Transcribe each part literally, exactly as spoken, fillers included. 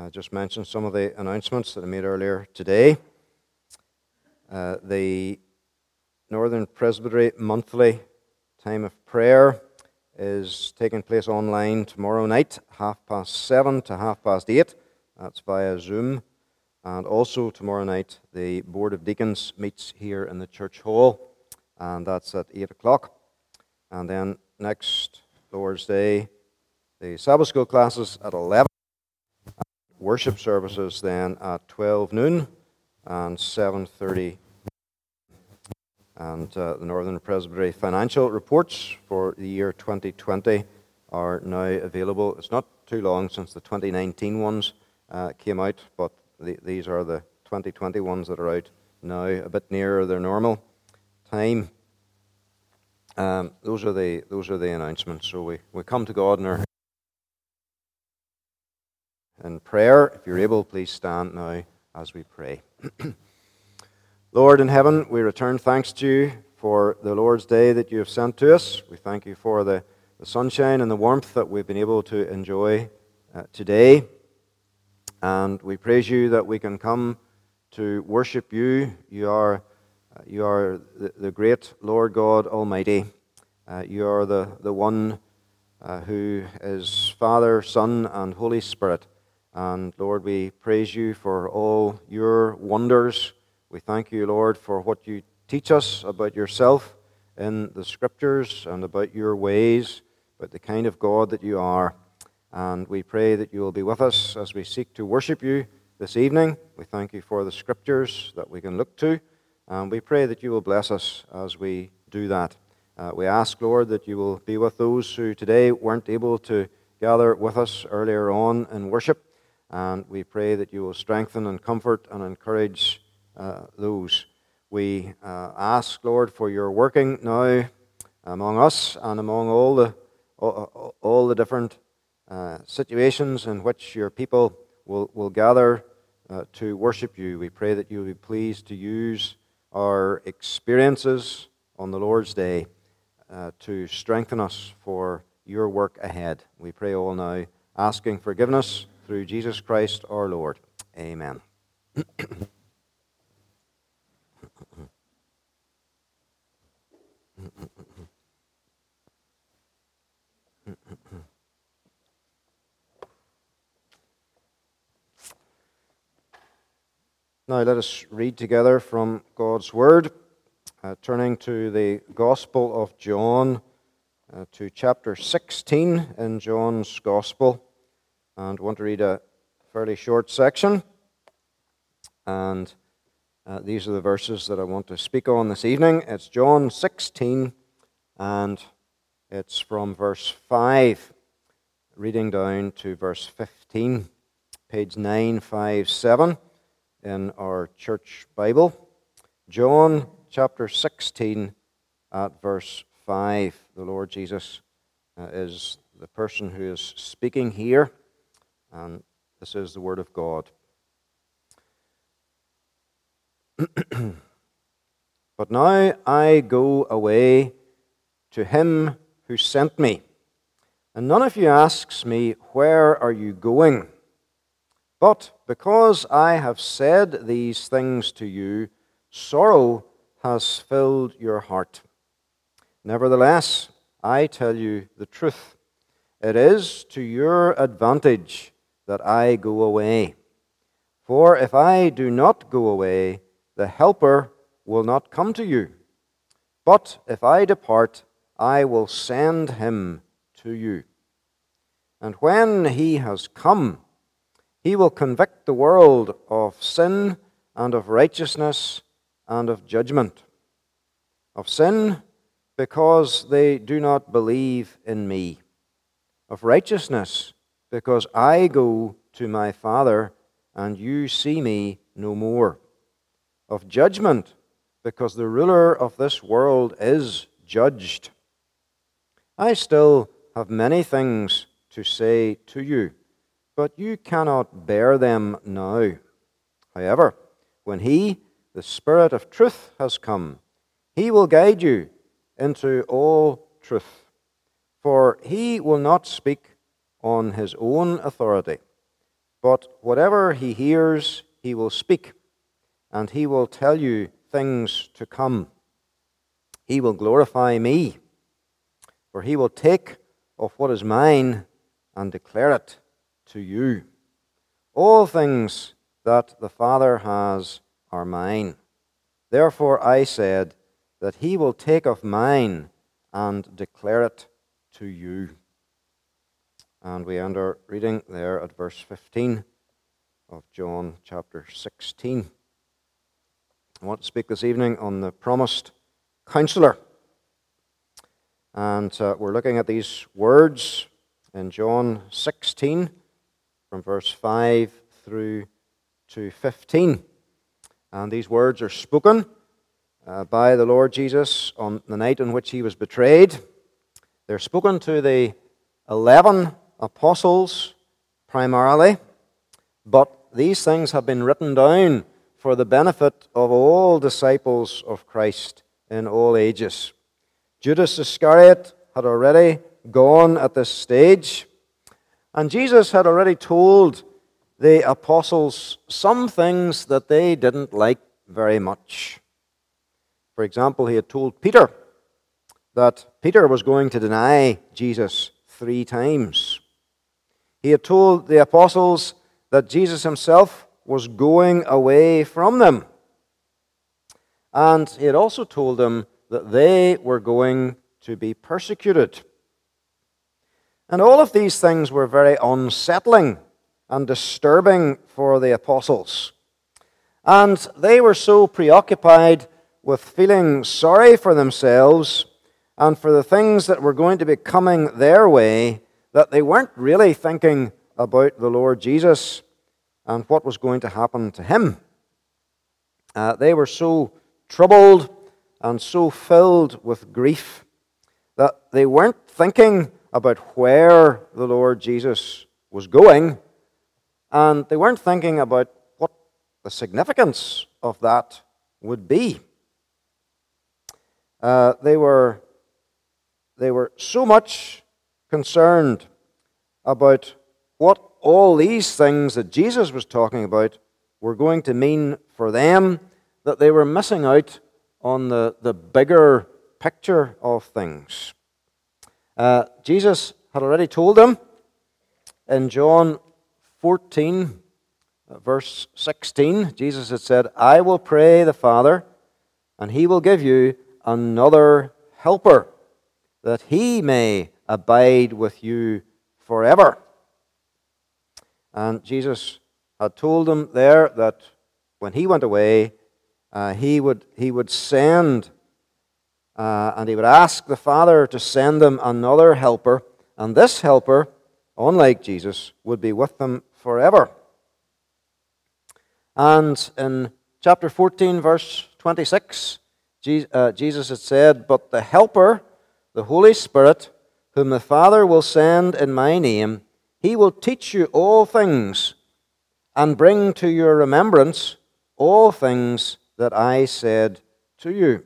I just mentioned some of the announcements that I made earlier today. Uh, the Northern Presbytery monthly time of prayer is taking place online tomorrow night, half past seven to half past eight. That's via Zoom. And also tomorrow night, the Board of Deacons meets here in the church hall, and that's at eight o'clock. And then next Lord's Day, the Sabbath school classes at eleven. Worship services then at twelve noon and seven thirty. And uh, the Northern Presbytery financial reports for the year twenty twenty are now available. It's not too long since the twenty nineteen ones uh, came out, but the, these are the twenty twenty ones that are out now, a bit nearer their normal time. Um, those are the those are the announcements. So we, we come to God in our in prayer. If you're able, please stand now as we pray. Lord in heaven, we return thanks to you for the Lord's Day that you have sent to us. We thank you for the, the sunshine and the warmth that we've been able to enjoy uh, today. And we praise you that we can come to worship you. You are, uh, you are the, the great Lord God Almighty. Uh, you are the, the one uh, who is Father, Son, and Holy Spirit. And Lord, we praise you for all your wonders. We thank you, Lord, for what you teach us about yourself in the Scriptures and about your ways, about the kind of God that you are. And we pray that you will be with us as we seek to worship you this evening. We thank you for the Scriptures that we can look to. And we pray that you will bless us as we do that. Uh, we ask, Lord, that you will be with those who today weren't able to gather with us earlier on in worship. And we pray that you will strengthen and comfort and encourage uh, those. We uh, ask, Lord, for your working now among us and among all the all, all the different uh, situations in which your people will, will gather uh, to worship you. We pray that you will be pleased to use our experiences on the Lord's Day uh, to strengthen us for your work ahead. We pray all now, asking forgiveness through Jesus Christ our Lord. Amen. Now let us read together from God's Word, uh, turning to the Gospel of John, uh, to chapter sixteen in John's Gospel. And I want to read a fairly short section. And uh, these are the verses that I want to speak on this evening. It's John sixteen, and it's from verse five, reading down to verse fifteen, page nine fifty-seven in our church Bible. John chapter sixteen at verse five. The Lord Jesus uh, is the person who is speaking here. And this is the word of God. But now I go away to him who sent me. And none of you asks me, where are you going? But because I have said these things to you, sorrow has filled your heart. Nevertheless, I tell you the truth. It is to your advantage that I go away. For if I do not go away, the Helper will not come to you. But if I depart, I will send him to you. And when he has come, he will convict the world of sin and of righteousness and of judgment. Of sin, because they do not believe in me. Of righteousness, because I go to my Father, and you see me no more. Of judgment, because the ruler of this world is judged. I still have many things to say to you, but you cannot bear them now. However, when he, the Spirit of truth, has come, he will guide you into all truth. For he will not speak on his own authority, but whatever he hears, he will speak, and he will tell you things to come. He will glorify me, for he will take of what is mine and declare it to you. All things that the Father has are mine. Therefore I said that he will take of mine and declare it to you. And we end our reading there at verse fifteen of John chapter sixteen. I want to speak this evening on the promised counselor. And uh, we're looking at these words in John sixteen, from verse five through to fifteen. And these words are spoken uh, by the Lord Jesus on the night on which he was betrayed. They're spoken to the eleven apostles primarily, but these things have been written down for the benefit of all disciples of Christ in all ages. Judas Iscariot had already gone at this stage, and Jesus had already told the apostles some things that they didn't like very much. For example, he had told Peter that Peter was going to deny Jesus three times. He had told the apostles that Jesus himself was going away from them. And he had also told them that they were going to be persecuted. And all of these things were very unsettling and disturbing for the apostles. And they were so preoccupied with feeling sorry for themselves and for the things that were going to be coming their way that they weren't really thinking about the Lord Jesus and what was going to happen to him. Uh, they were so troubled and so filled with grief that they weren't thinking about where the Lord Jesus was going, and they weren't thinking about what the significance of that would be. Uh, they were, they were so much concerned about what all these things that Jesus was talking about were going to mean for them that they were missing out on the, the bigger picture of things. Uh, Jesus had already told them in John fourteen, verse sixteen, Jesus had said, I will pray the Father, and he will give you another helper, that he may abide with you forever. And Jesus had told them there that when he went away, uh, he would he would send uh, and he would ask the Father to send them another helper, and this helper, unlike Jesus, would be with them forever. And in chapter fourteen, verse twenty-six, Jesus had said, but the helper, the Holy Spirit, whom the Father will send in my name, he will teach you all things and bring to your remembrance all things that I said to you.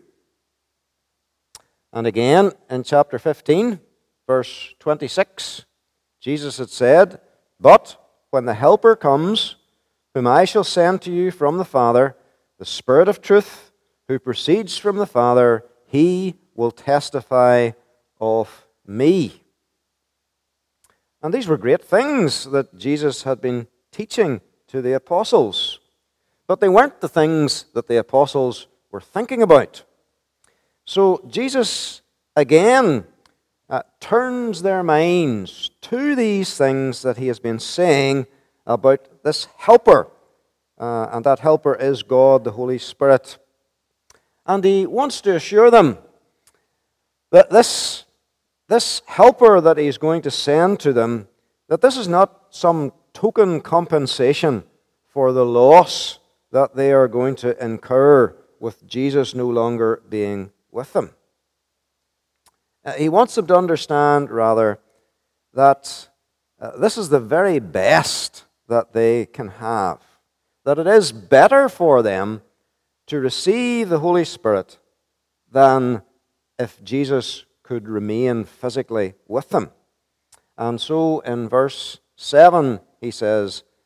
And again, in chapter fifteen, verse twenty-six, Jesus had said, but when the Helper comes, whom I shall send to you from the Father, the Spirit of truth, who proceeds from the Father, he will testify of me. And these were great things that Jesus had been teaching to the apostles. But they weren't the things that the apostles were thinking about. So Jesus, again, uh, turns their minds to these things that he has been saying about this helper. Uh, and that helper is God, the Holy Spirit. And he wants to assure them that this, this helper that he's going to send to them, that this is not some token compensation for the loss that they are going to incur with Jesus no longer being with them. Uh, he wants them to understand, rather, that uh, this is the very best that they can have. That it is better for them to receive the Holy Spirit than if Jesus could remain physically with them. And so in verse seven, he says,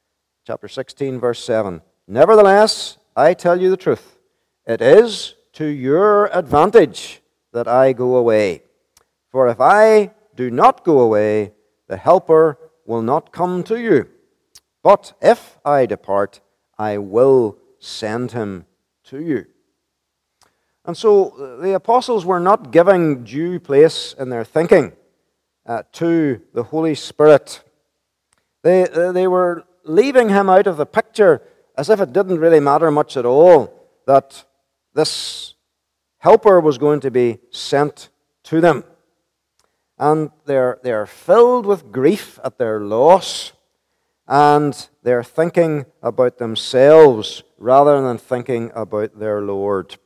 chapter sixteen, verse seven. Nevertheless, I tell you the truth. It is to your advantage that I go away. For if I do not go away, the Helper will not come to you. But if I depart, I will send him to you. And so the apostles were not giving due place in their thinking uh, to the Holy Spirit. They, they were leaving him out of the picture as if it didn't really matter much at all that this Helper was going to be sent to them. And they're, they're filled with grief at their loss, and they're thinking about themselves rather than thinking about their Lord.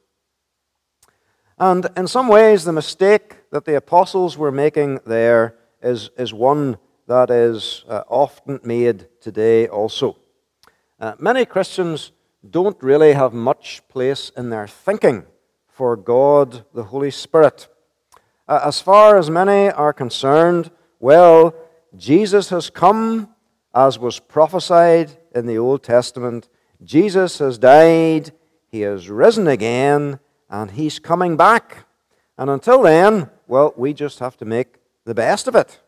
And in some ways, the mistake that the apostles were making there is, is one that is uh, often made today also. Uh, many Christians don't really have much place in their thinking for God, the Holy Spirit. Uh, as far as many are concerned, well, Jesus has come as was prophesied in the Old Testament. Jesus has died, he has risen again, and he's coming back. And until then, well, we just have to make the best of it.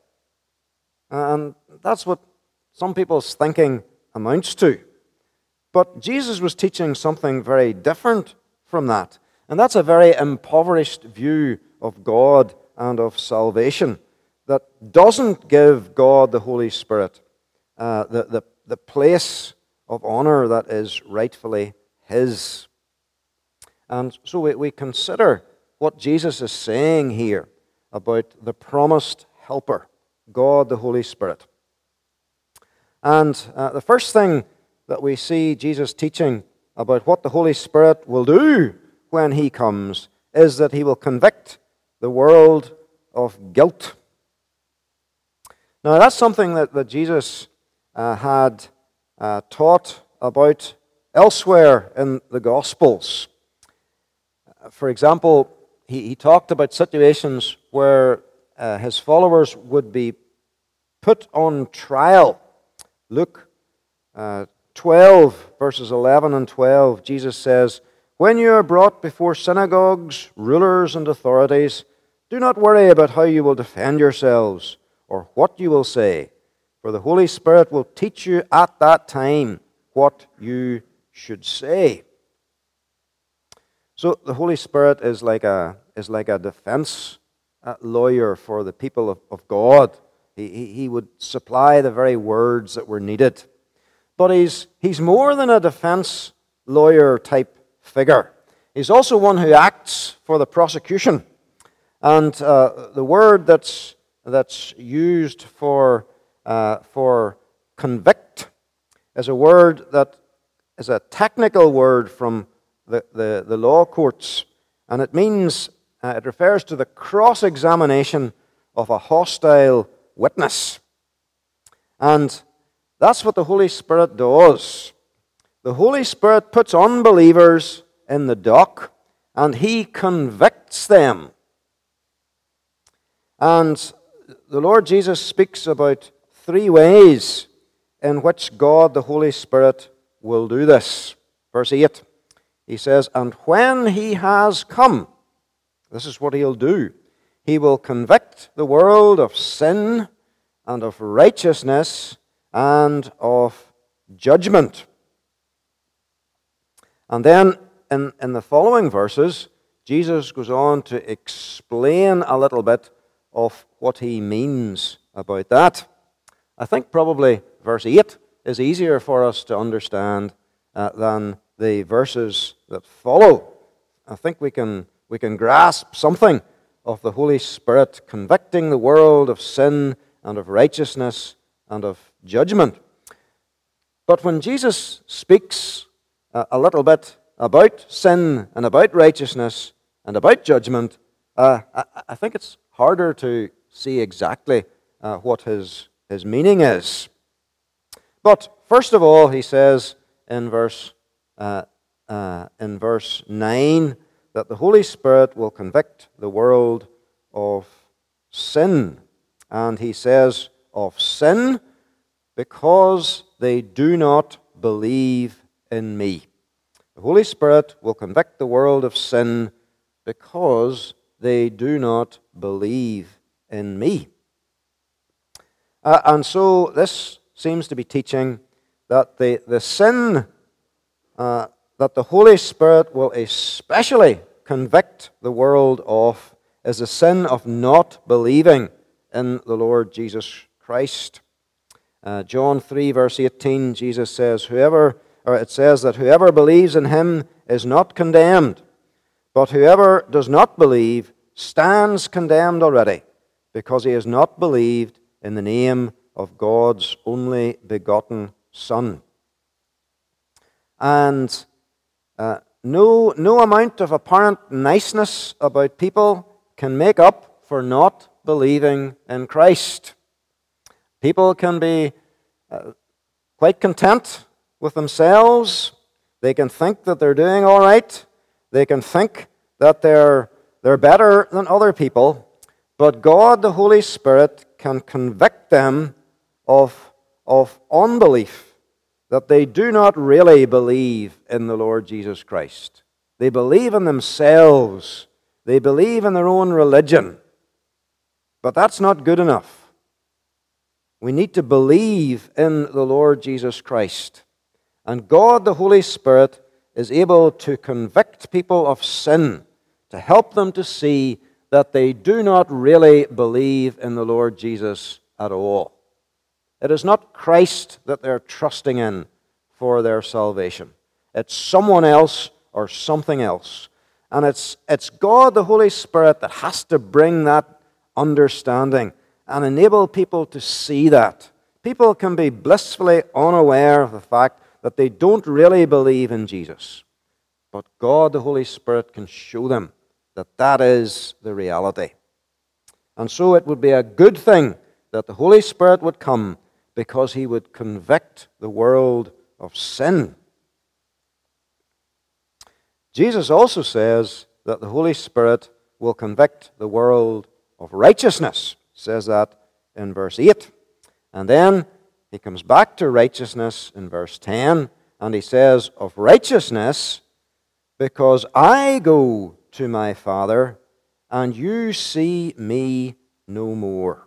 And that's what some people's thinking amounts to. But Jesus was teaching something very different from that. And that's a very impoverished view of God and of salvation that doesn't give God the Holy Spirit uh, the, the, the place of honor that is rightfully his. And so we, we consider what Jesus is saying here about the promised helper, God the Holy Spirit. And uh, the first thing that we see Jesus teaching about what the Holy Spirit will do when he comes is that he will convict the world of guilt. Now, that's something that, that Jesus uh, had uh, taught about elsewhere in the Gospels. For example, he, he talked about situations where uh, his followers would be put on trial. Luke uh, twelve, verses eleven and twelve, Jesus says, "When you are brought before synagogues, rulers, and authorities, do not worry about how you will defend yourselves or what you will say, for the Holy Spirit will teach you at that time what you should say." So the Holy Spirit is like a, is like a defense uh, lawyer for the people of, of God. He, he, he would supply the very words that were needed. But he's, he's more than a defense lawyer type figure. He's also one who acts for the prosecution. And uh, the word that's, that's used for, uh, for convict is a word that is a technical word from the, the, the law courts. And it means, uh, it refers to the cross-examination of a hostile witness. And that's what the Holy Spirit does. The Holy Spirit puts unbelievers in the dock, and he convicts them. And the Lord Jesus speaks about three ways in which God, the Holy Spirit, will do this. Verse eight, he says, "And when he has come," this is what he'll do, "he will convict the world of sin and of righteousness and of judgment." And then in, in the following verses, Jesus goes on to explain a little bit of what he means about that. I think probably verse eight is easier for us to understand uh, than the verses that follow. I think we can, we can grasp something of the Holy Spirit convicting the world of sin and of righteousness and of judgment. But when Jesus speaks uh, a little bit about sin and about righteousness and about judgment, uh, I, I think it's harder to see exactly uh, what his, his meaning is. But first of all, he says in verse uh, uh, in verse nine that the Holy Spirit will convict the world of sin. And he says of sin because they do not believe in me. The Holy Spirit will convict the world of sin because they do not believe in me. Uh, and so this seems to be teaching that the, the sin uh, that the Holy Spirit will especially convict the world of is the sin of not believing in the Lord Jesus Christ. Uh, John three, verse eighteen, Jesus says, "Whoever," or it says that whoever believes in him is not condemned, but whoever does not believe stands condemned already, because he has not believed in the name of God's only begotten Son." And uh, no, no amount of apparent niceness about people can make up for not believing in Christ. People can be uh, quite content with themselves. They can think that they're doing all right. They can think that they're, they're better than other people. But God, the Holy Spirit, can convict them of, of unbelief, that they do not really believe in the Lord Jesus Christ. They believe in themselves. They believe in their own religion. But that's not good enough. We need to believe in the Lord Jesus Christ. And God, the Holy Spirit, is able to convict people of sin, to help them to see that they do not really believe in the Lord Jesus at all. It is not Christ that they're trusting in for their salvation. It's someone else or something else. And it's, it's God, the Holy Spirit, that has to bring that understanding and enable people to see that. People can be blissfully unaware of the fact that they don't really believe in Jesus. But God, the Holy Spirit, can show them that that is the reality. And so it would be a good thing that the Holy Spirit would come, because he would convict the world of sin. Jesus also says that the Holy Spirit will convict the world of righteousness. He says that in verse eight. And then he comes back to righteousness in verse ten, and he says, "Of righteousness, because I go to my Father, and you see me no more."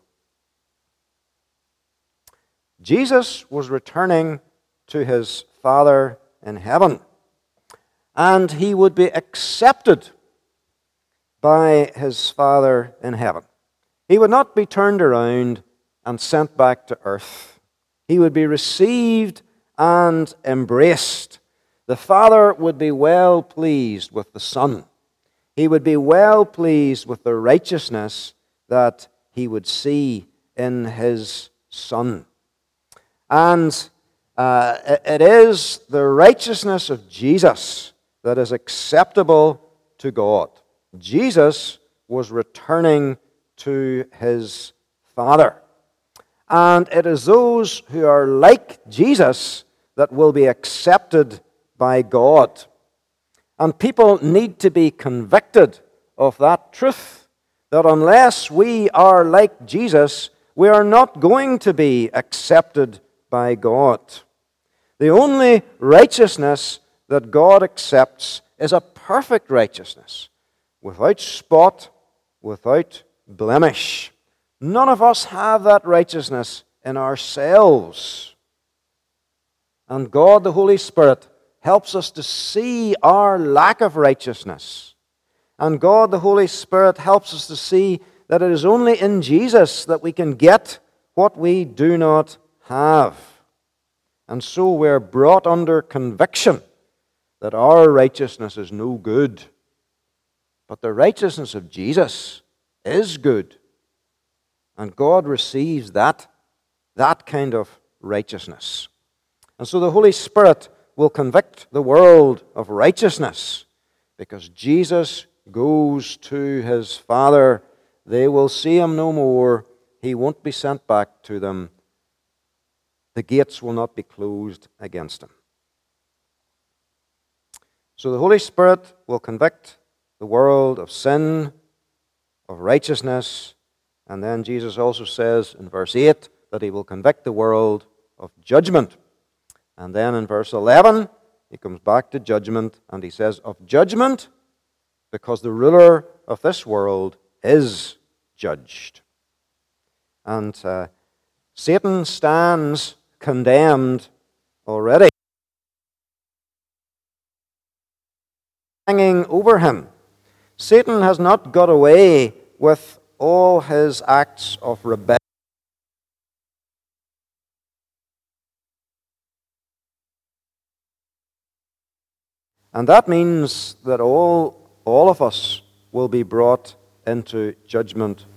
Jesus was returning to his Father in heaven, and he would be accepted by his Father in heaven. He would not be turned around and sent back to earth. He would be received and embraced. The Father would be well pleased with the Son. He would be well pleased with the righteousness that he would see in his Son. And uh, it is the righteousness of Jesus that is acceptable to God. Jesus was returning to his Father. And it is those who are like Jesus that will be accepted by God. And people need to be convicted of that truth, that unless we are like Jesus, we are not going to be accepted by God. The only righteousness that God accepts is a perfect righteousness, without spot, without blemish. None of us have that righteousness in ourselves. And God, the Holy Spirit, helps us to see our lack of righteousness. And God, the Holy Spirit, helps us to see that it is only in Jesus that we can get what we do not have. And so we're brought under conviction that our righteousness is no good. But the righteousness of Jesus is good. And God receives that, that kind of righteousness. And so the Holy Spirit will convict the world of righteousness, because Jesus goes to his Father. They will see him no more. He won't be sent back to them. The gates will not be closed against him. So the Holy Spirit will convict the world of sin, of righteousness, and then Jesus also says in verse eight that he will convict the world of judgment. And then in verse eleven, he comes back to judgment, and he says, of judgment, because the ruler of this world is judged. And uh, Satan stands condemned already, hanging over him. Satan has not got away with all his acts of rebellion. And that means that all, all of us will be brought into judgment.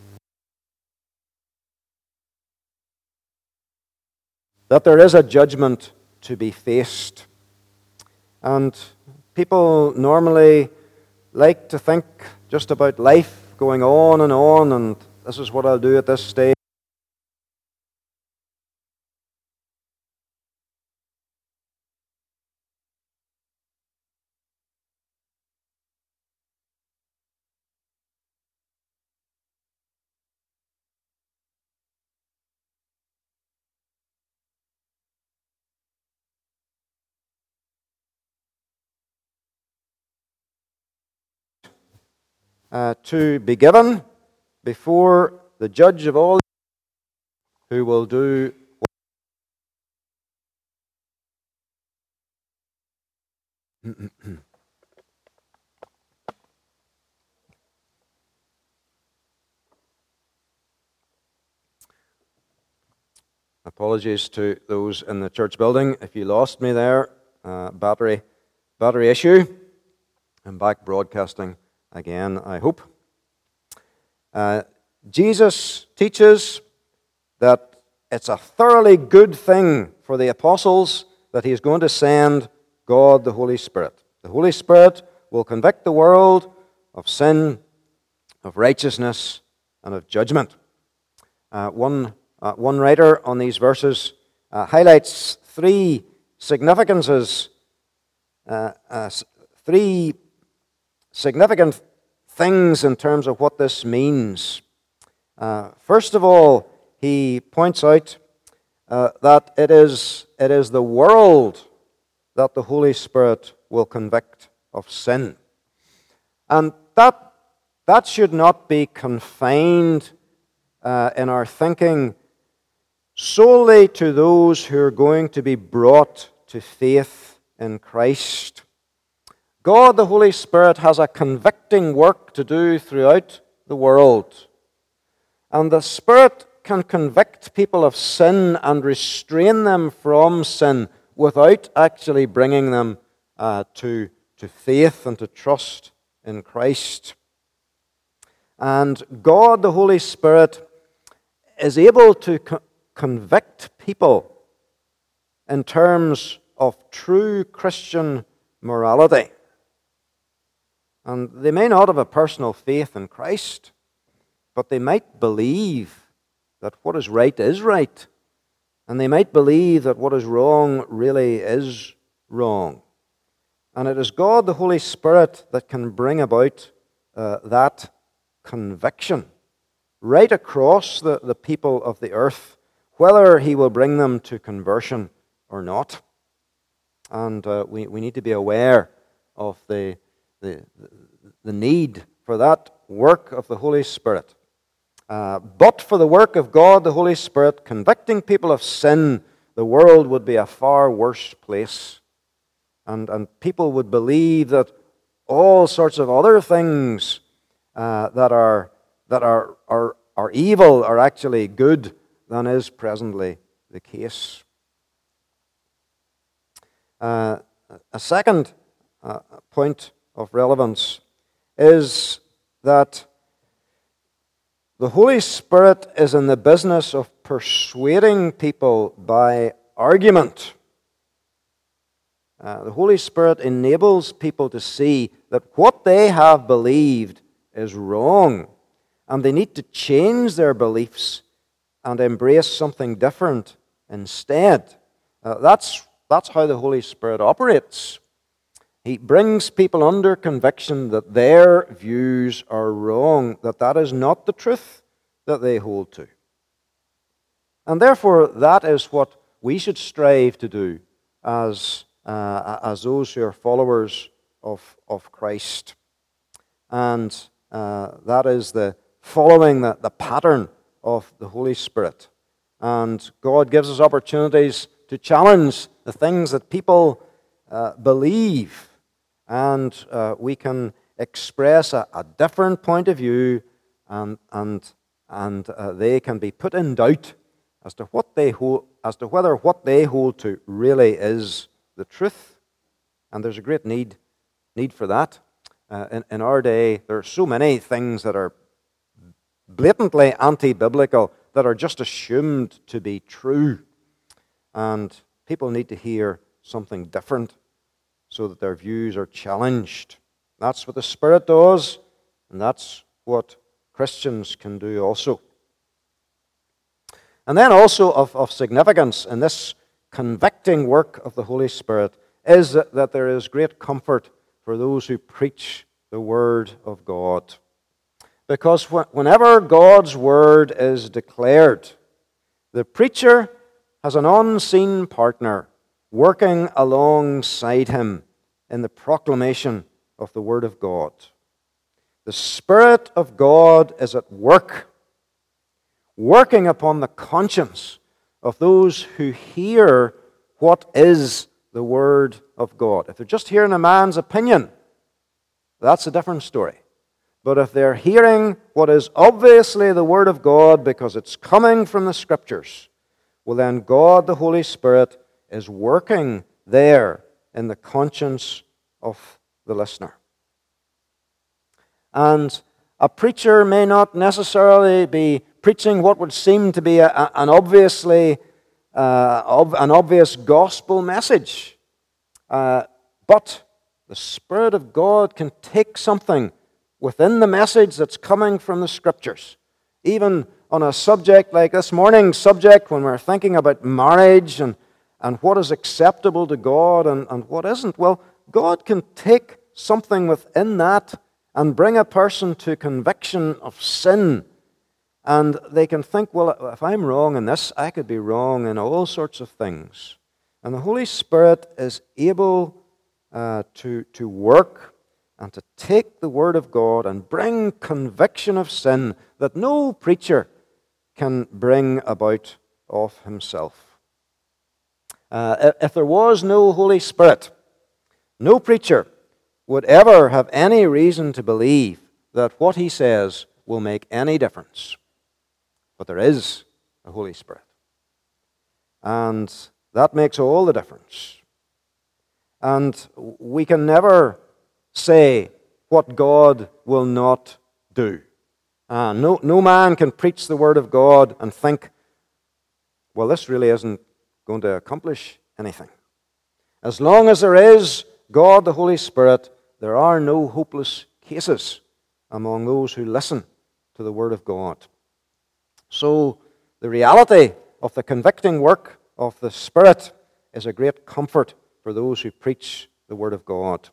That there is a judgment to be faced. And people normally like to think just about life going on and on, and this is what I'll do at this stage. Uh, to be given before the judge of all, who will do apologies to those in the church building if you lost me there. Uh, battery battery issue. I'm back broadcasting again, I hope. Uh, Jesus teaches that it's a thoroughly good thing for the apostles that he is going to send God the Holy Spirit. The Holy Spirit will convict the world of sin, of righteousness, and of judgment. Uh, one, uh, one writer on these verses uh, highlights three significances, uh, uh, three significant things in terms of what this means. Uh, first of all, he points out uh, that it is, it is the world that the Holy Spirit will convict of sin. And that, that should not be confined uh, in our thinking solely to those who are going to be brought to faith in Christ. God, the Holy Spirit, has a convicting work to do throughout the world. And the Spirit can convict people of sin and restrain them from sin without actually bringing them uh, to, to faith and to trust in Christ. And God, the Holy Spirit, is able to co- convict people in terms of true Christian morality. And they may not have a personal faith in Christ, but they might believe that what is right is right. And they might believe that what is wrong really is wrong. And it is God, the Holy Spirit, that can bring about uh, that conviction right across the, the people of the earth, whether he will bring them to conversion or not. And uh, we, we need to be aware of the The, the need for that work of the Holy Spirit. Uh, but for the work of God, the Holy Spirit, convicting people of sin, the world would be a far worse place. And, and people would believe that all sorts of other things uh, that, are, that are, are, are evil are actually good than is presently the case. Uh, a second uh, point of relevance is that the Holy Spirit is in the business of persuading people by argument. Uh, the Holy Spirit enables people to see that what they have believed is wrong, and they need to change their beliefs and embrace something different instead. Uh, that's, that's how the Holy Spirit operates. He brings people under conviction that their views are wrong, that that is not the truth that they hold to. And therefore, that is what we should strive to do as, uh, as those who are followers of, of Christ. And uh, that is the following the, the pattern of the Holy Spirit. And God gives us opportunities to challenge the things that people uh, believe. And uh, we can express a, a different point of view, and, and, and uh, they can be put in doubt as to what they hold, as to whether what they hold to really is the truth. And there's a great need, need for that. Uh, in, in our day, there are so many things that are blatantly anti-biblical that are just assumed to be true. And people need to hear something different so that their views are challenged. That's what the Spirit does, and that's what Christians can do also. And then also of, of significance in this convicting work of the Holy Spirit is that, that there is great comfort for those who preach the Word of God. Because wh- whenever God's Word is declared, the preacher has an unseen partner working alongside him in the proclamation of the Word of God. The Spirit of God is at work, working upon the conscience of those who hear what is the Word of God. If they're just hearing a man's opinion, that's a different story. But if they're hearing what is obviously the Word of God because it's coming from the Scriptures, well then God, the Holy Spirit, is working there in the conscience of the listener. And a preacher may not necessarily be preaching what would seem to be a, a, an obviously uh, ob, an obvious gospel message, uh, but the Spirit of God can take something within the message that's coming from the Scriptures, even on a subject like this morning's subject, when we're thinking about marriage and, and what is acceptable to God and, and what isn't. Well, God can take something within that and bring a person to conviction of sin. And they can think, well, if I'm wrong in this, I could be wrong in all sorts of things. And the Holy Spirit is able uh, to, to work and to take the Word of God and bring conviction of sin that no preacher can bring about of himself. Uh, if there was no Holy Spirit, no preacher would ever have any reason to believe that what he says will make any difference. But there is a Holy Spirit. And that makes all the difference. And we can never say what God will not do. Uh, no, no man can preach the Word of God and think, well, this really isn't going to accomplish anything. As long as there is God, the Holy Spirit, there are no hopeless cases among those who listen to the Word of God. So the reality of the convicting work of the Spirit is a great comfort for those who preach the Word of God.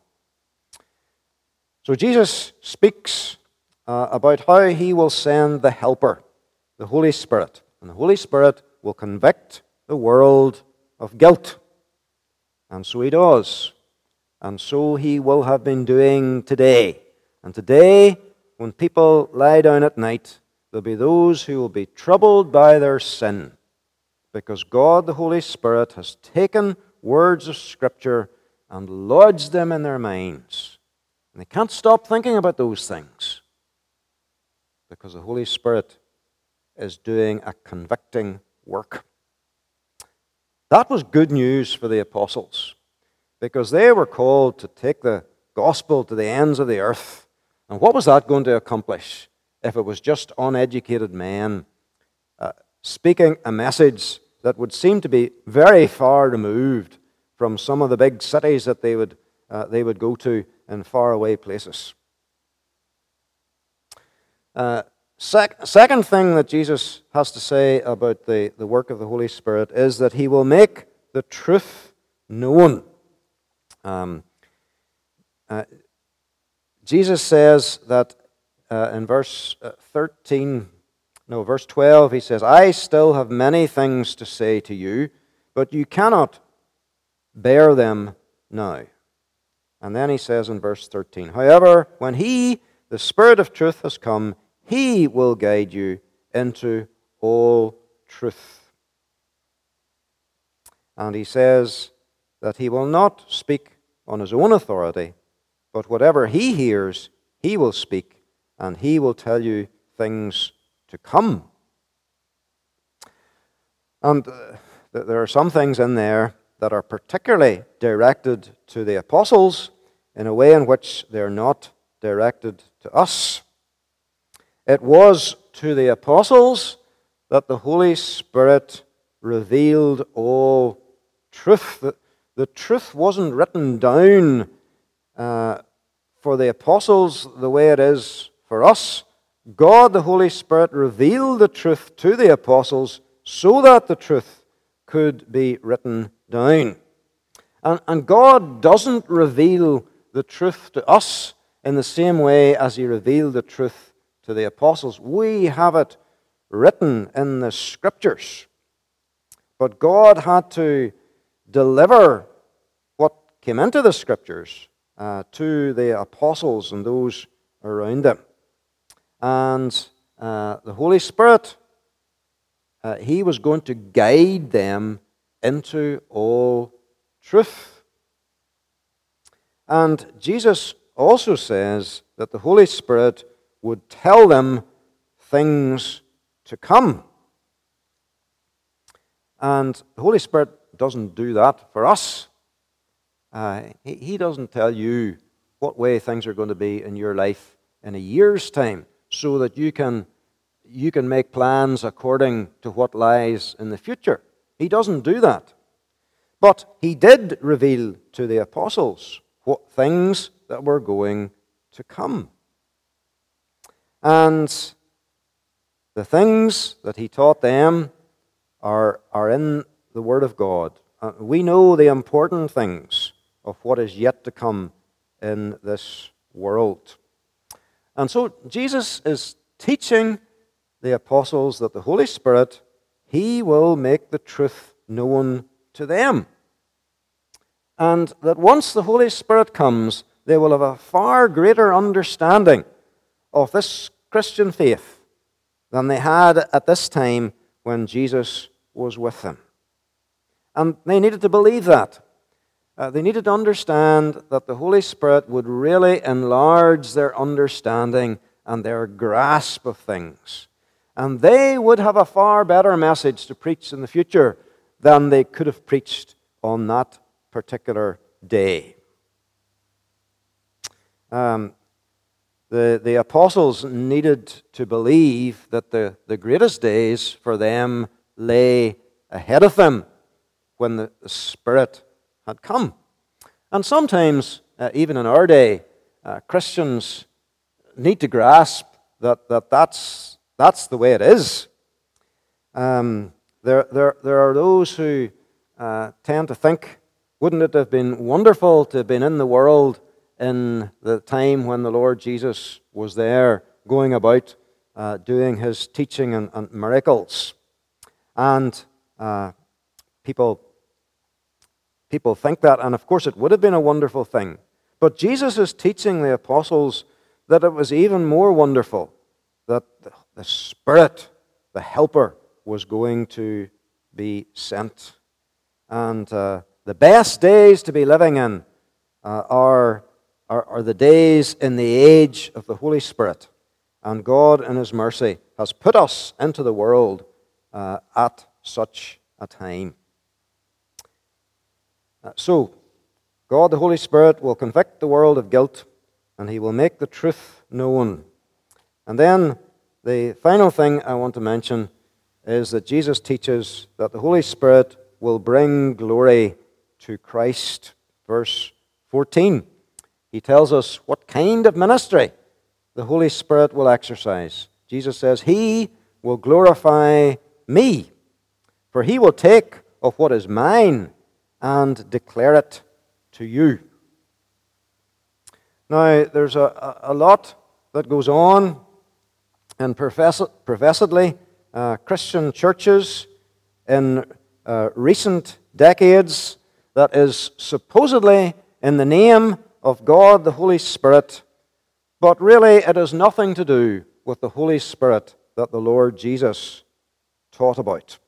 So Jesus speaks uh, about how he will send the Helper, the Holy Spirit. And the Holy Spirit will convict the world of guilt. And so he does. And so he will have been doing today. And today, when people lie down at night, there'll be those who will be troubled by their sin, because God, the Holy Spirit, has taken words of Scripture and lodged them in their minds. And they can't stop thinking about those things, because the Holy Spirit is doing a convicting work. That was good news for the apostles, because they were called to take the gospel to the ends of the earth. And what was that going to accomplish if it was just uneducated men uh, speaking a message that would seem to be very far removed from some of the big cities that they would, uh, they would go to in faraway places? Uh, sec- second thing that Jesus has to say about the, the work of the Holy Spirit is that he will make the truth known. Um, uh, Jesus says that uh, in verse thirteen, no, verse twelve, he says, I still have many things to say to you, but you cannot bear them now. And then he says in verse thirteen, however, when he, the Spirit of truth, has come, he will guide you into all truth. And he says that he will not speak on his own authority, but whatever he hears, he will speak, and he will tell you things to come. And uh, there are some things in there that are particularly directed to the apostles in a way in which they're not directed to us. It was to the apostles that the Holy Spirit revealed all truth. The, the truth wasn't written down uh, for the apostles the way it is for us. God, the Holy Spirit, revealed the truth to the apostles so that the truth could be written down. And, and God doesn't reveal the truth to us in the same way as he revealed the truth to the apostles. We have it written in the Scriptures. But God had to deliver what came into the Scriptures uh, to the apostles and those around them. And uh, the Holy Spirit, uh, he was going to guide them into all truth. And Jesus also says that the Holy Spirit would tell them things to come. And the Holy Spirit doesn't do that for us. Uh, he, he doesn't tell you what way things are going to be in your life in a year's time so that you can, you can make plans according to what lies in the future. He doesn't do that. But he did reveal to the apostles what things that were going to come. And the things that he taught them are, are in the Word of God. Uh, we know the important things of what is yet to come in this world. And so Jesus is teaching the apostles that the Holy Spirit, he will make the truth known to them. And that once the Holy Spirit comes, they will have a far greater understanding of this Christian faith than they had at this time when Jesus was with them. And they needed to believe that. Uh, they needed to understand that the Holy Spirit would really enlarge their understanding and their grasp of things. And they would have a far better message to preach in the future than they could have preached on that particular day. Um, the, the apostles needed to believe that the, the greatest days for them lay ahead of them when the, the Spirit had come. And sometimes, uh, even in our day, uh, Christians need to grasp that, that that's, that's the way it is. Um, there, there, there are those who uh, tend to think, wouldn't it have been wonderful to have been in the world in the time when the Lord Jesus was there, going about uh, doing his teaching and, and miracles? And uh, people, people think that, and of course it would have been a wonderful thing. But Jesus is teaching the apostles that it was even more wonderful, that the, the Spirit, the Helper, was going to be sent. And uh, the best days to be living in uh, are, are, are the days in the age of the Holy Spirit. And God, in his mercy, has put us into the world uh, at such a time. Uh, so, God, the Holy Spirit, will convict the world of guilt, and he will make the truth known. And then, the final thing I want to mention is that Jesus teaches that the Holy Spirit will bring glory to Christ. Verse fourteen. He tells us what kind of ministry the Holy Spirit will exercise. Jesus says, he will glorify me, for he will take of what is mine and declare it to you. Now, there's a, a lot that goes on in profess- professedly uh, Christian churches in uh, recent decades that is supposedly in the name of God the Holy Spirit, but really it has nothing to do with the Holy Spirit that the Lord Jesus taught about.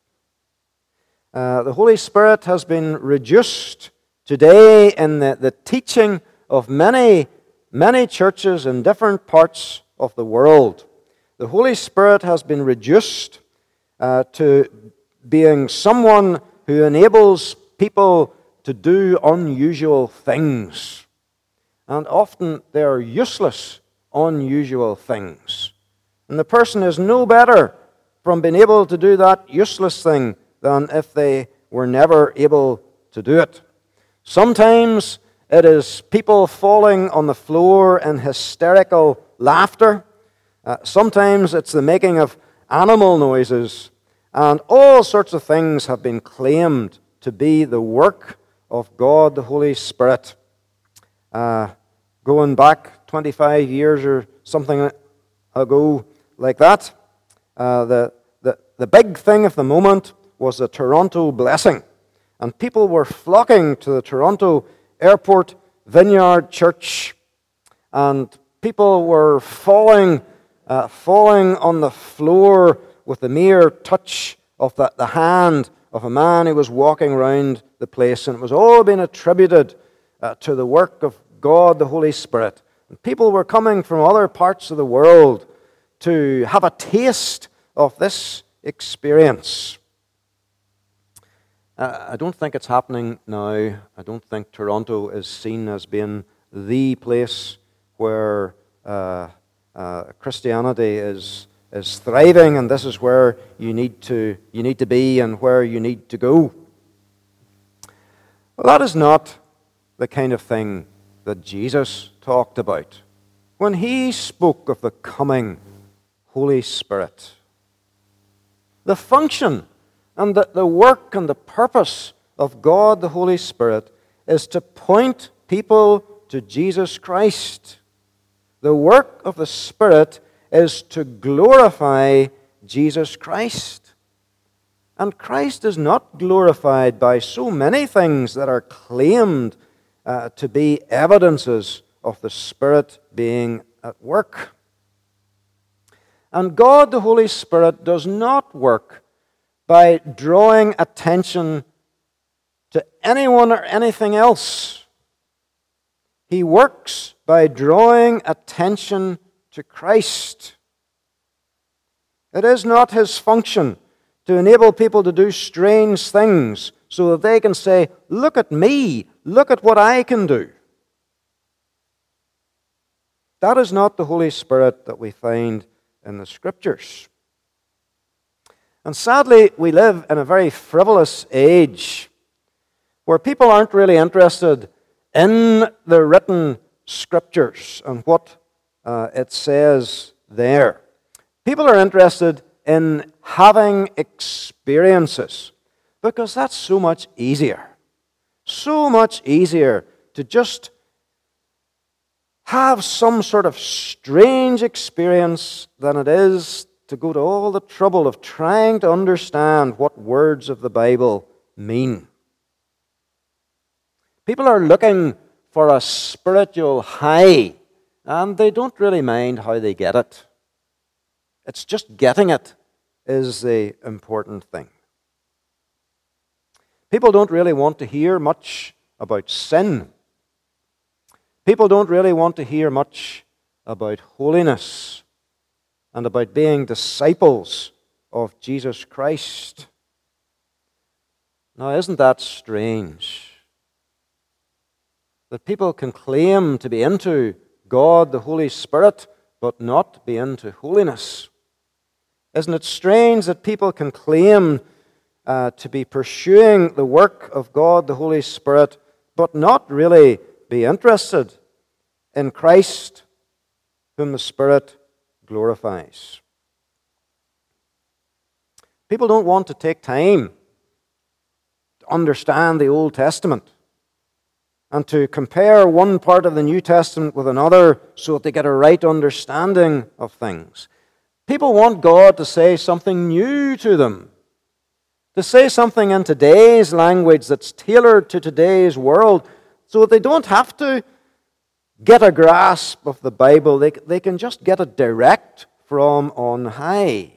Uh, the Holy Spirit has been reduced today in the, the teaching of many, many churches in different parts of the world. The Holy Spirit has been reduced uh, to being someone who enables people to do unusual things. And often they are useless, unusual things. And the person is no better from being able to do that useless thing than if they were never able to do it. Sometimes it is people falling on the floor in hysterical laughter. Uh, sometimes it's the making of animal noises. And all sorts of things have been claimed to be the work of God the Holy Spirit. Uh, going back twenty-five years or something ago like that, uh, the, the, the big thing of the moment was the Toronto blessing. And people were flocking to the Toronto Airport Vineyard Church. And people were falling, uh, falling on the floor with the mere touch of the, the hand of a man who was walking around the place. And it was all being attributed uh, to the work of God, the Holy Spirit. And people were coming from other parts of the world to have a taste of this experience. Uh, I don't think it's happening now. I don't think Toronto is seen as being the place where uh, uh, Christianity is is thriving, and this is where you need to you need to be and where you need to go. Well, that is not the kind of thing that Jesus talked about when he spoke of the coming Holy Spirit. The function and the, the work and the purpose of God the Holy Spirit is to point people to Jesus Christ. The work of the Spirit is to glorify Jesus Christ. And Christ is not glorified by so many things that are claimed uh, to be evidences of the Spirit being at work. And God the Holy Spirit does not work by drawing attention to anyone or anything else. He works by drawing attention to Christ. It is not his function to enable people to do strange things so that they can say, "Look at me, look at what I can do." That is not the Holy Spirit that we find in the Scriptures. And sadly, we live in a very frivolous age where people aren't really interested in the written Scriptures and what uh, it says there. People are interested in having experiences because that's so much easier. So much easier to just have some sort of strange experience than it is to go to all the trouble of trying to understand what words of the Bible mean. People are looking for a spiritual high, and they don't really mind how they get it. It's just getting it is the important thing. People don't really want to hear much about sin. People don't really want to hear much about holiness and about being disciples of Jesus Christ. Now, isn't that strange? That people can claim to be into God, the Holy Spirit, but not be into holiness. Isn't it strange that people can claim uh, to be pursuing the work of God, the Holy Spirit, but not really be interested in Christ, whom the Spirit glorifies? People don't want to take time to understand the Old Testament and to compare one part of the New Testament with another so that they get a right understanding of things. People want God to say something new to them, to say something in today's language that's tailored to today's world, so that they don't have to get a grasp of the Bible. They, they can just get it direct from on high.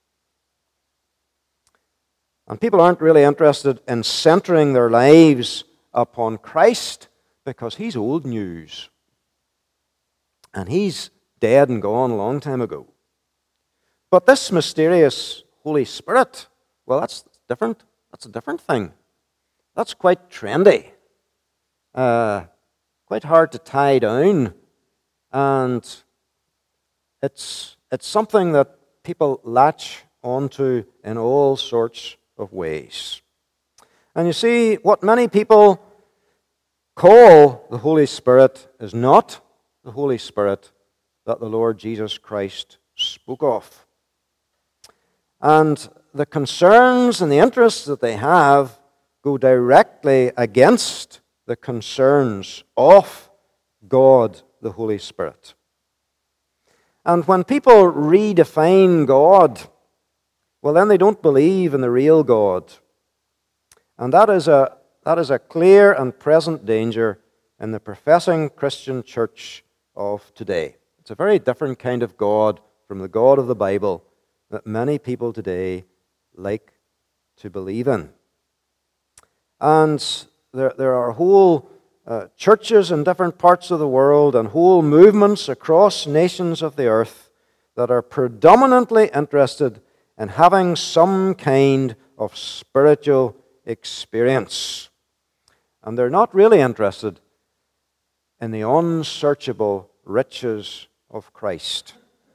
And people aren't really interested in centering their lives upon Christ because he's old news. And he's dead and gone a long time ago. But this mysterious Holy Spirit, well, that's different. That's a different thing. That's quite trendy. Uh, quite hard to tie down. And it's, it's something that people latch onto in all sorts of ways. And you see, what many people call the Holy Spirit is not the Holy Spirit that the Lord Jesus Christ spoke of. And the concerns and the interests that they have go directly against the concerns of God, the Holy Spirit. And when people redefine God, well, then they don't believe in the real God. And that is a, that is a clear and present danger in the professing Christian church of today. It's a very different kind of God from the God of the Bible that many people today like to believe in. And there, there are whole uh, churches in different parts of the world and whole movements across nations of the earth that are predominantly interested in having some kind of spiritual experience. And they're not really interested in the unsearchable riches of Christ.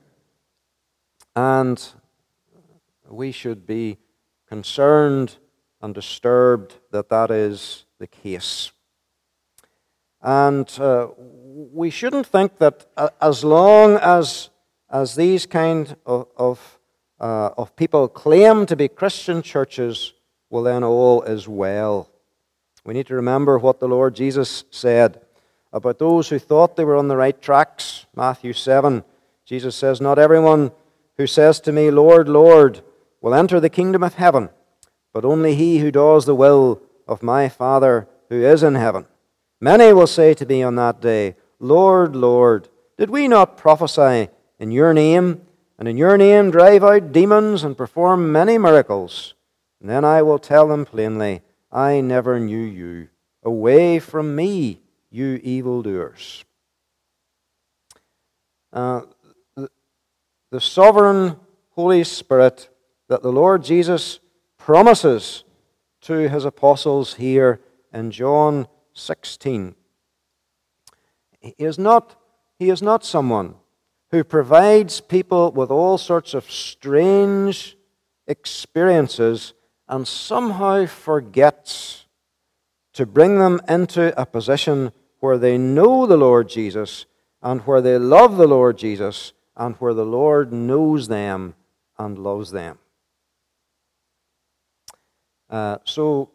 And we should be concerned and disturbed that that is the case. And uh, we shouldn't think that uh, as long as, as these kind of, of, uh, of people claim to be Christian churches, well then all is well. We need to remember what the Lord Jesus said about those who thought they were on the right tracks. Matthew seven, Jesus says, "Not everyone who says to me, 'Lord, Lord,' will enter the kingdom of heaven, but only he who does the will of my Father who is in heaven. Many will say to me on that day, 'Lord, Lord, did we not prophesy in your name, and in your name drive out demons and perform many miracles?' And then I will tell them plainly, 'I never knew you. Away from me, you evildoers.'" Uh, the, the sovereign Holy Spirit that the Lord Jesus promises to his apostles here in John sixteen. He is not, he is not someone who provides people with all sorts of strange experiences and somehow forgets to bring them into a position where they know the Lord Jesus and where they love the Lord Jesus and where the Lord knows them and loves them. Uh, so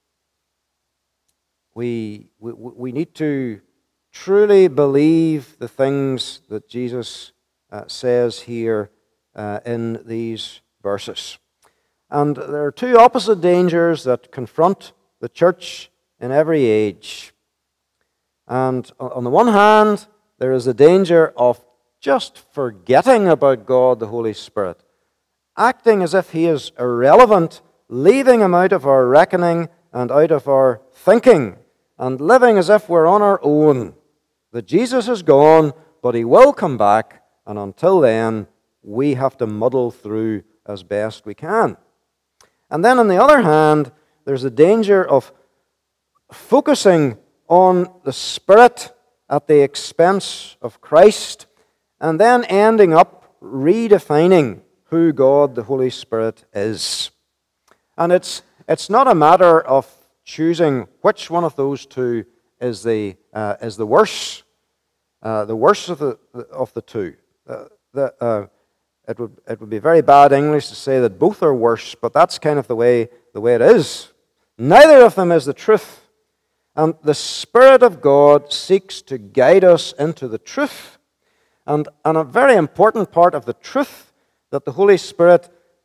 we, we we need to truly believe the things that Jesus uh, says here uh, in these verses. And there are two opposite dangers that confront the church in every age. And on the one hand, there is the danger of just forgetting about God, the Holy Spirit, acting as if he is irrelevant, leaving him out of our reckoning and out of our thinking, and living as if we're on our own. That Jesus is gone, but he will come back, and until then, we have to muddle through as best we can. And then on the other hand, there's the danger of focusing on the Spirit at the expense of Christ, and then ending up redefining who God the Holy Spirit is. And it's it's not a matter of choosing which one of those two is the uh, is the worse, uh, the worst of the of the two. Uh, the, uh, it would it would be very bad English to say that both are worse, but that's kind of the way the way it is. Neither of them is the truth. And the Spirit of God seeks to guide us into the truth. And, and a very important part of the truth that the Holy Spirit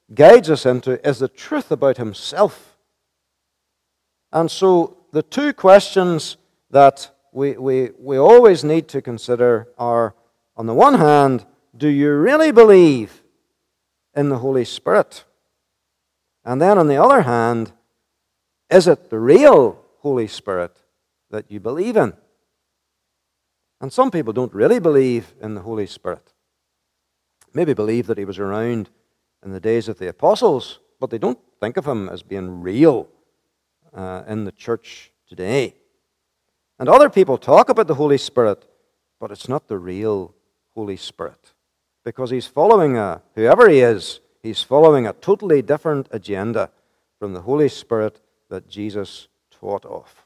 guides us into is the truth about himself. And so the two questions that we, we, we always need to consider are, on the one hand, do you really believe in the Holy Spirit? And then on the other hand, is it the real Holy Spirit that you believe in? And some people don't really believe in the Holy Spirit. Maybe believe that he was around in the days of the apostles, but they don't think of him as being real uh, in the church today. And other people talk about the Holy Spirit, but it's not the real Holy Spirit, because he's following a, whoever he is, he's following a totally different agenda from the Holy Spirit that Jesus taught of.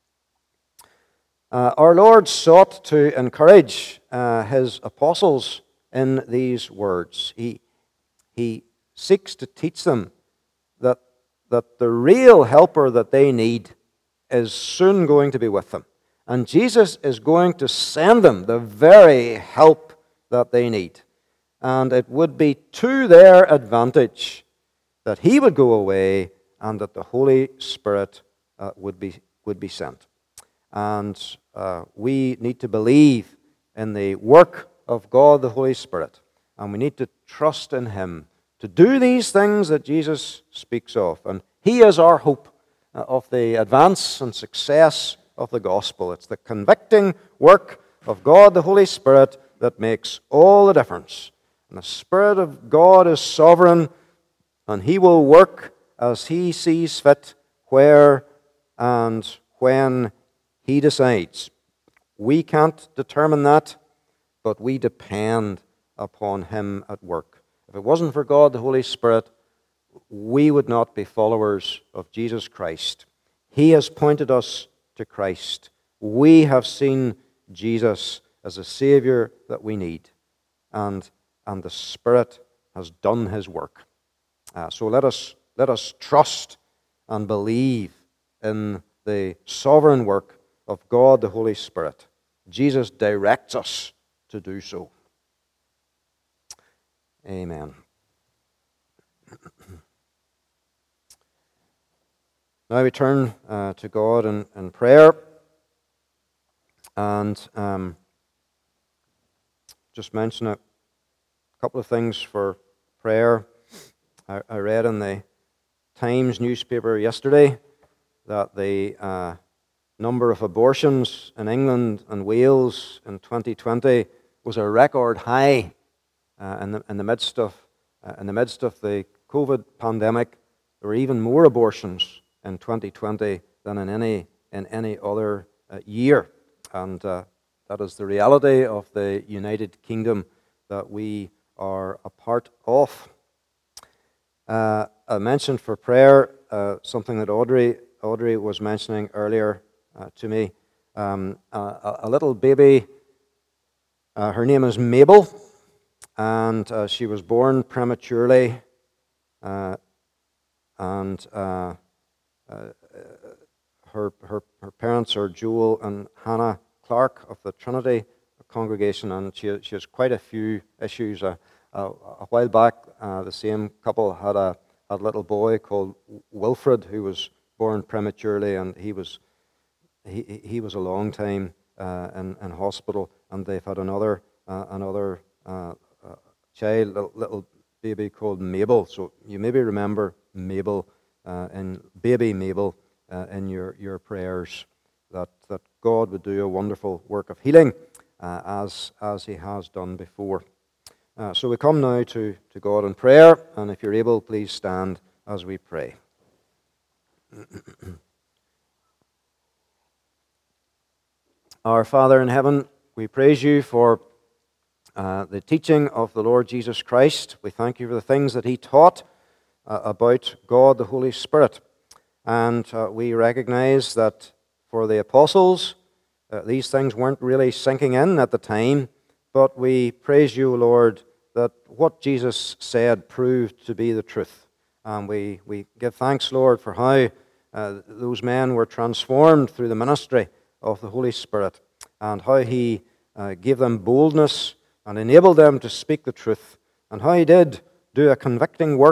Uh, our Lord sought to encourage uh, his apostles in these words. He, he seeks to teach them that, that the real helper that they need is soon going to be with them. And Jesus is going to send them the very help that they need. And it would be to their advantage that he would go away and that the Holy Spirit uh, would be, would be sent. And uh, we need to believe in the work of God the Holy Spirit. And we need to trust in him to do these things that Jesus speaks of. And he is our hope uh, of the advance and success of the gospel. It's the convicting work of God the Holy Spirit that makes all the difference. And the Spirit of God is sovereign, and he will work as he sees fit, where and when he decides. We can't determine that, but we depend upon him at work. If it wasn't for God the Holy Spirit, we would not be followers of Jesus Christ. He has pointed us to Christ. We have seen Jesus as a Savior that we need, and, and the Spirit has done his work. Uh, so let us, let us trust and believe in the sovereign work of God the Holy Spirit. Jesus directs us to do so. Amen. Now we turn uh, to God in, in prayer, and um, just mention a couple of things for prayer. I, I read in the Times newspaper yesterday that the uh, number of abortions in England and Wales in twenty twenty was a record high uh, in, the, in the midst of uh, in the midst of the COVID pandemic. There were even more abortions in twenty twenty than in any in any other uh, year, and uh, that is the reality of the United Kingdom that we are a part of. Uh, I mentioned for prayer uh, something that Audrey Audrey was mentioning earlier uh, to me. Um, a, a little baby. Uh, her name is Mabel, and uh, she was born prematurely, uh, and uh, uh, her her her parents are Joel and Hannah Clark of the Trinity congregation, and she she has quite a few issues. Uh, uh, a while back, uh, the same couple had a, a little boy called Wilfred who was born prematurely, and he was he he was a long time uh, in in hospital, and they've had another uh, another uh, uh, child, little, little baby called Mabel. So you maybe remember Mabel uh, and baby Mabel uh, in your your prayers, that that God would do a wonderful work of healing uh, as as He has done before. Uh, so we come now to, to God in prayer, and if you're able, please stand as we pray. Our Father in heaven, we praise you for uh, the teaching of the Lord Jesus Christ. We thank you for the things that he taught uh, about God the Holy Spirit. And uh, we recognize that for the apostles, uh, these things weren't really sinking in at the time. But we praise you, Lord, that what Jesus said proved to be the truth. And we, we give thanks, Lord, for how uh, those men were transformed through the ministry of the Holy Spirit, and how he uh, gave them boldness and enabled them to speak the truth, and how he did do a convicting work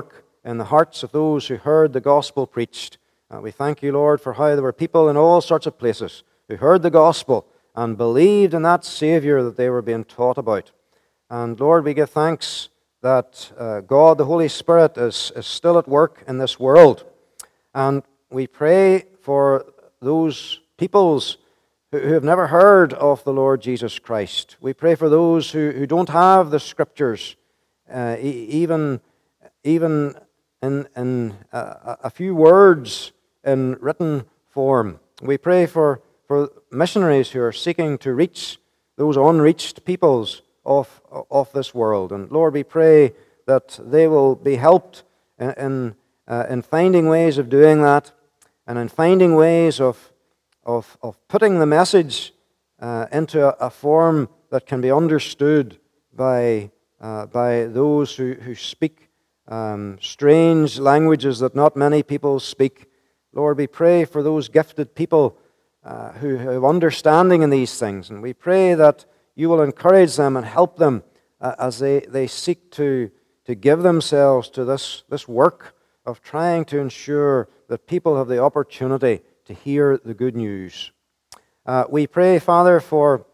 in the hearts of those who heard the gospel preached. Uh, we thank you, Lord, for how there were people in all sorts of places who heard the gospel and believed in that Savior that they were being taught about. And Lord, we give thanks that uh, God, the Holy Spirit, is, is still at work in this world. And we pray for those peoples who, who have never heard of the Lord Jesus Christ. We pray for those who, who don't have the Scriptures, uh, e- even, even in, in a, a few words in written form. We pray for, for missionaries who are seeking to reach those unreached peoples of, of this world. And Lord, we pray that they will be helped in, in, uh, in finding ways of doing that, and in finding ways of, of, of putting the message uh, into a, a form that can be understood by, uh, by those who, who speak um, strange languages that not many people speak. Lord, we pray for those gifted people uh, who have understanding in these things, and we pray that you will encourage them and help them uh, as they, they seek to, to give themselves to this, this work of trying to ensure that people have the opportunity to hear the good news. Uh, we pray, Father, for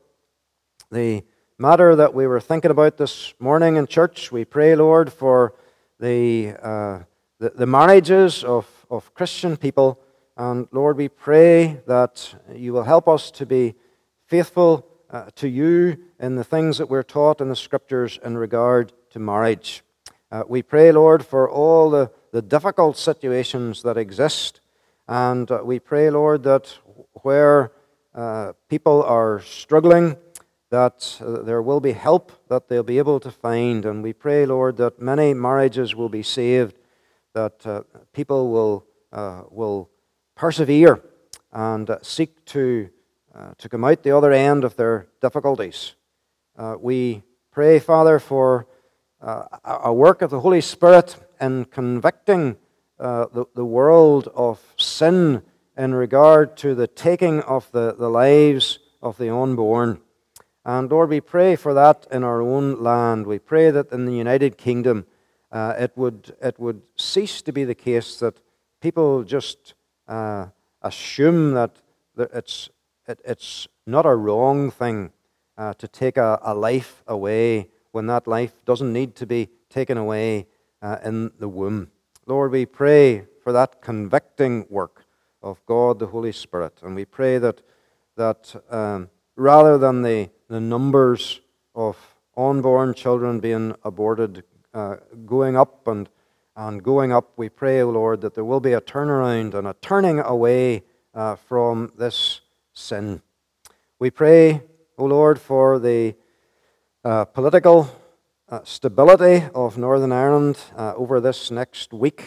the matter that we were thinking about this morning in church. We pray, Lord, for the, uh, the, the marriages of, of Christian people. And Lord, we pray that you will help us to be faithful Uh, to you in the things that we're taught in the Scriptures in regard to marriage. Uh, we pray, Lord, for all the, the difficult situations that exist, and uh, we pray, Lord, that where uh, people are struggling, that uh, there will be help that they'll be able to find. And we pray, Lord, that many marriages will be saved, that uh, people will, uh, will persevere and uh, seek to Uh, to come out the other end of their difficulties. Uh, we pray, Father, for uh, a work of the Holy Spirit in convicting uh, the, the world of sin in regard to the taking of the, the lives of the unborn. And Lord, we pray for that in our own land. We pray that in the United Kingdom uh, it would it would cease to be the case that people just uh, assume that it's It, it's not a wrong thing uh, to take a, a life away when that life doesn't need to be taken away uh, in the womb. Lord, we pray for that convicting work of God, the Holy Spirit. And we pray that, that um, rather than the, the numbers of unborn children being aborted uh, going up and, and going up, we pray, O Lord, that there will be a turnaround and a turning away uh, from this sin. We pray, O Lord, for the uh, political uh, stability of Northern Ireland uh, over this next week.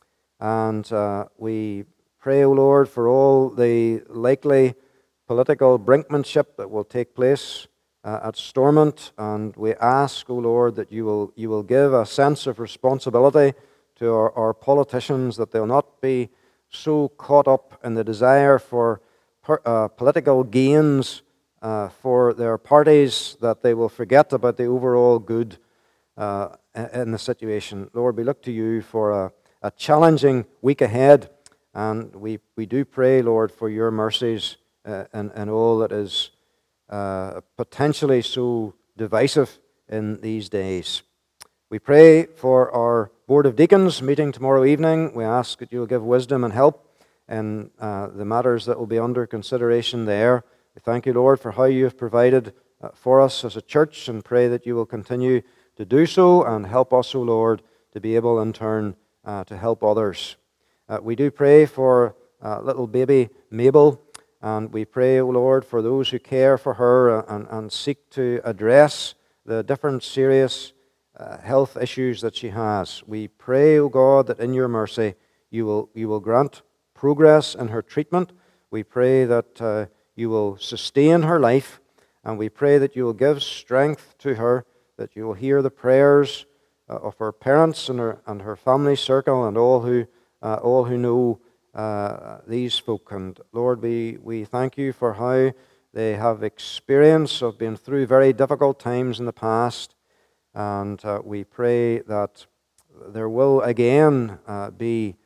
And uh, we pray, O Lord, for all the likely political brinkmanship that will take place uh, at Stormont. And we ask, O Lord, that you will, you will give a sense of responsibility to our, our politicians, that they'll not be so caught up in the desire for Uh, political gains uh, for their parties that they will forget about the overall good uh, in the situation. Lord, we look to you for a, a challenging week ahead, and we, we do pray, Lord, for your mercies uh, and, and all that is uh, potentially so divisive in these days. We pray for our Board of Deacons meeting tomorrow evening. We ask that you will give wisdom and help and uh, the matters that will be under consideration there. We thank you, Lord, for how you have provided uh, for us as a church, and pray that you will continue to do so and help us, O Lord, to be able in turn uh, to help others. Uh, we do pray for uh, little baby Mabel, and we pray, O Lord, for those who care for her and, and seek to address the different serious uh, health issues that she has. We pray, O God, that in your mercy you will, you will grant progress in her treatment. We pray that uh, you will sustain her life, and we pray that you will give strength to her, that you will hear the prayers uh, of her parents and her and her family circle and all who uh, all who know uh, these folk. And Lord, we we thank you for how they have experience of being through very difficult times in the past, and uh, we pray that there will again uh, be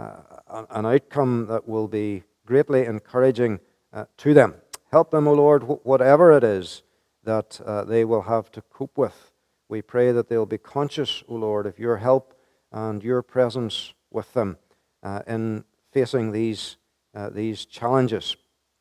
uh, an outcome that will be greatly encouraging uh, to them. Help them, O Lord, wh- whatever it is that uh, they will have to cope with. We pray that they'll be conscious, O Lord, of your help and your presence with them uh, in facing these, uh, these challenges.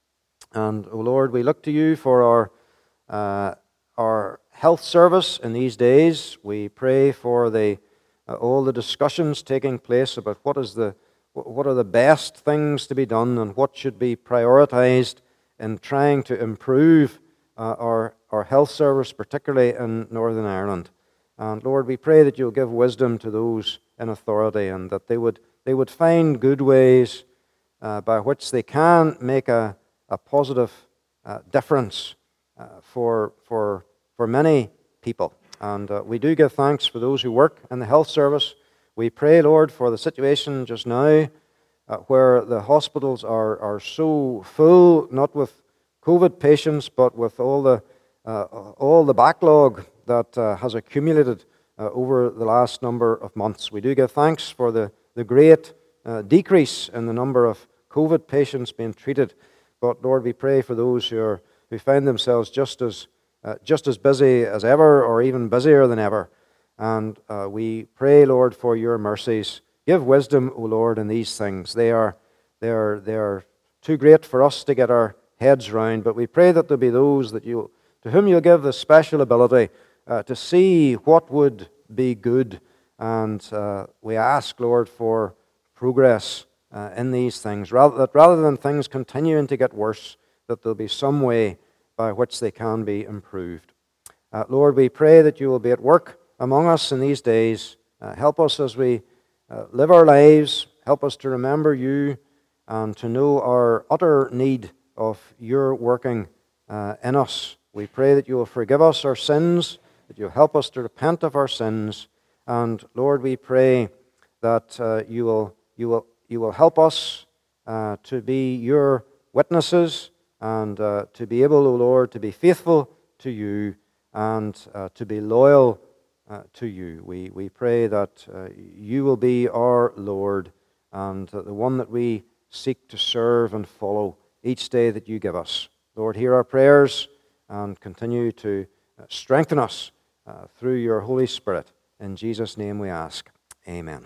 And, O Lord, we look to you for our, uh, our health service in these days. We pray for the, uh, all the discussions taking place about what is the, what are the best things to be done and what should be prioritized in trying to improve uh, our, our health service, particularly in Northern Ireland. And Lord, we pray that you'll give wisdom to those in authority and that they would, they would find good ways uh, by which they can make a, a positive uh, difference uh, for, for, for many people. And uh, we do give thanks for those who work in the health service. We pray, Lord, for the situation just now uh, where the hospitals are, are so full, not with COVID patients, but with all the, uh, all the backlog that uh, has accumulated uh, over the last number of months. We do give thanks for the, the great uh, decrease in the number of COVID patients being treated. But Lord, we pray for those who, are, who find themselves just as, uh, just as busy as ever or even busier than ever. And uh, we pray, Lord, for your mercies. Give wisdom, O Lord, in these things. They are, they are, they are too great for us to get our heads round, but we pray that there be those that you, to whom you'll give the special ability uh, to see what would be good. And uh, we ask, Lord, for progress uh, in these things, rather, that rather than things continuing to get worse, that there'll be some way by which they can be improved. Uh, Lord, we pray that you will be at work among us in these days. Uh, help us as we uh, live our lives. Help us to remember you and to know our utter need of your working uh, in us. We pray that you will forgive us our sins, that you'll help us to repent of our sins. And Lord, we pray that uh, you will you will you will help us uh, to be your witnesses and uh, to be able, O Lord, to be faithful to you and uh, to be loyal uh, to you. We we pray that uh, you will be our Lord and uh, the one that we seek to serve and follow each day that you give us. Lord, hear our prayers and continue to uh, strengthen us uh, through your Holy Spirit. In Jesus' name we ask. Amen.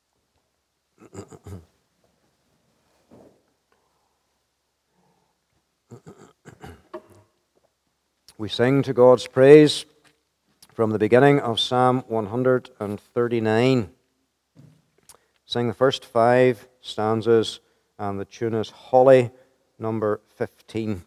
We sing to God's praise from the beginning of Psalm one hundred thirty-nine. Sing the first five stanzas, and the tune is Holly, number fifteen.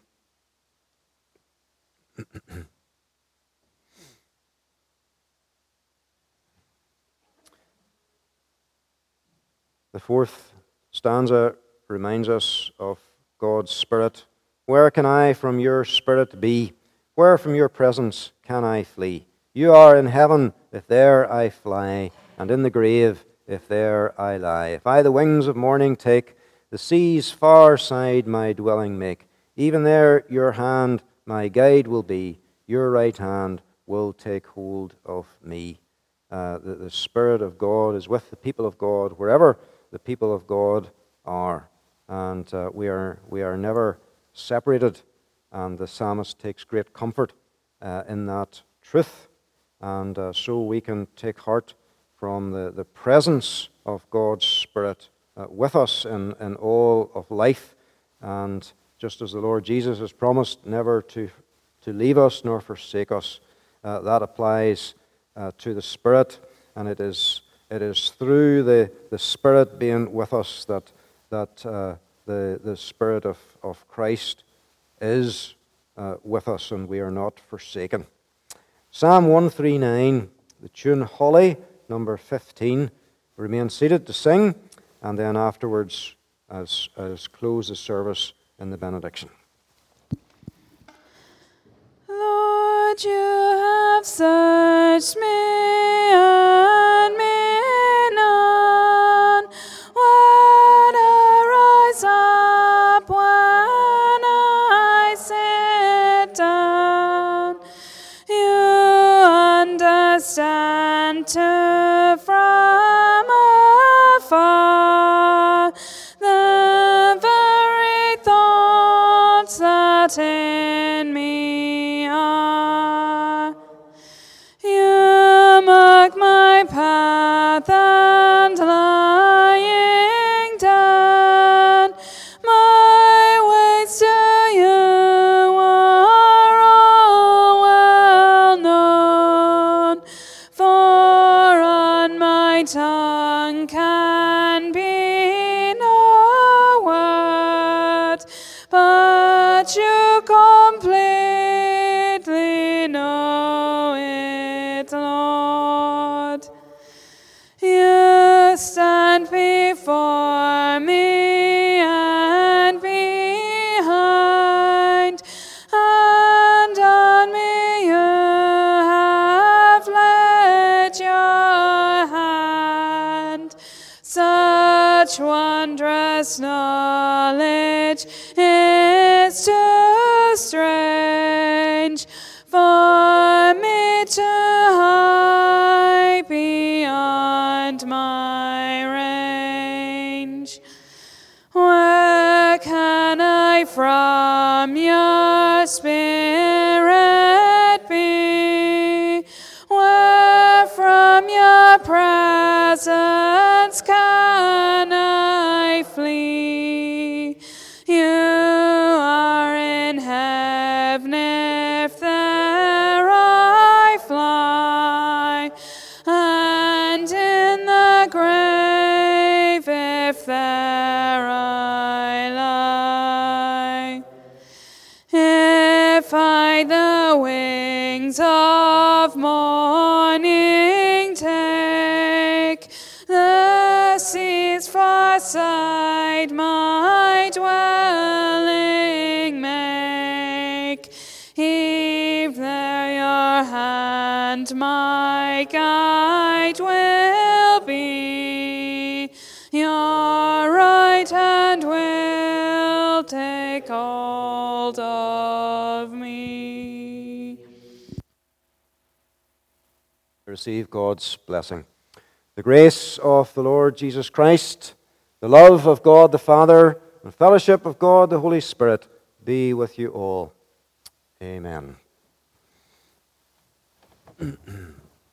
The fourth stanza reminds us of God's Spirit. Where can I from your Spirit be? Where from your presence can I flee? You are in heaven, if there I fly, and in the grave, if there I lie. If I the wings of morning take, the sea's far side my dwelling make, even there your hand my guide will be, your right hand will take hold of me. Uh, the, the Spirit of God is with the people of God, wherever the people of God are. And uh, we are we are never separated. And the psalmist takes great comfort uh, in that truth. And uh, so we can take heart from the, the presence of God's Spirit uh, with us in, in all of life. And just as the Lord Jesus has promised never to, to leave us nor forsake us, uh, that applies uh, to the Spirit. And it is it is through the, the Spirit being with us that, that uh, the, the Spirit of, of Christ is uh, with us, and we are not forsaken. Psalm one thirty-nine, the tune Holly, number fifteen. Remain seated to sing, and then afterwards, as, as close the service in the benediction. Lord, you have searched me and me known, when I rise up, when I sit down. You understand to from age is too strange for me to hide beyond my range. Where can I from your spirit be? Where from your presence can I flee? You are in heaven if there I fly, and in the grave if there I lie. If I the wings of morning take, the seas far side my dwelling make. Heave there your hand, my guide will be. Your right hand will take hold of me. Receive God's blessing. The grace of the Lord Jesus Christ, the love of God the Father, and fellowship of God the Holy Spirit be with you all. Amen.